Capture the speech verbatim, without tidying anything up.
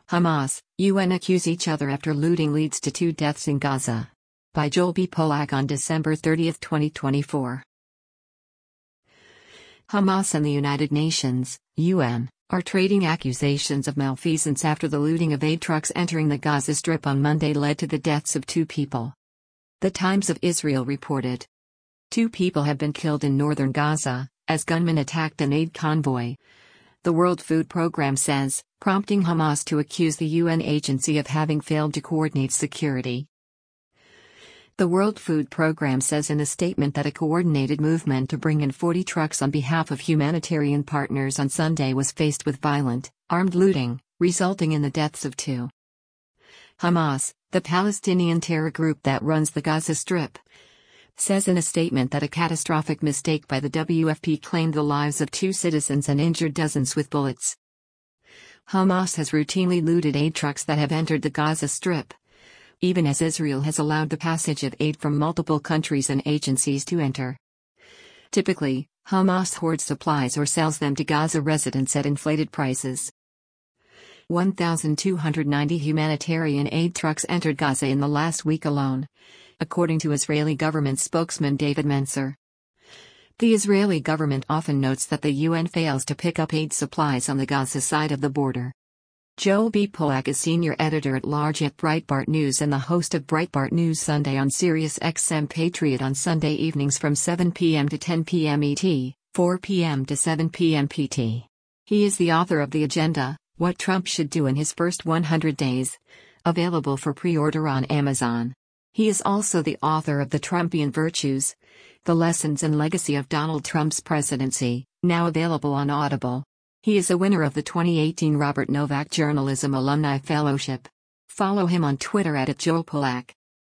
Hamas, U N accuse each other after looting leads to two deaths in Gaza. By Joel B. Polak on December thirtieth, twenty twenty-four. Hamas and the United Nations, U N, are trading accusations of malfeasance after the looting of aid trucks entering the Gaza Strip on Monday led to the deaths of two people. The Times of Israel reported. Two people have been killed in northern Gaza, as gunmen attacked an aid convoy. The World Food Programme says, prompting Hamas to accuse the U N agency of having failed to coordinate security. The World Food Programme says in a statement that a coordinated movement to bring in forty trucks on behalf of humanitarian partners on Sunday was faced with violent, armed looting, resulting in the deaths of two. Hamas, the Palestinian terror group that runs the Gaza Strip, says in a statement that a catastrophic mistake by the W F P claimed the lives of two citizens and injured dozens with bullets. Hamas has routinely looted aid trucks that have entered the Gaza Strip, even as Israel has allowed the passage of aid from multiple countries and agencies to enter. Typically, Hamas hoards supplies or sells them to Gaza residents at inflated prices. one thousand two hundred ninety humanitarian aid trucks entered Gaza in the last week alone, according to Israeli government spokesman David Mencer. The Israeli government often notes that the U N fails to pick up aid supplies on the Gaza side of the border. Joel B. Polak is senior editor-at-large at Breitbart News and the host of Breitbart News Sunday on Sirius X M Patriot on Sunday evenings from seven p m to ten p m E T, four p m to seven p m P T. He is the author of The Agenda, What Trump Should Do in His First one hundred Days, available for pre-order on Amazon. He is also the author of The Trumpian Virtues, The Lessons and Legacy of Donald Trump's Presidency, now available on Audible. He is a winner of the twenty eighteen Robert Novak Journalism Alumni Fellowship. Follow him on Twitter at Joel Polak.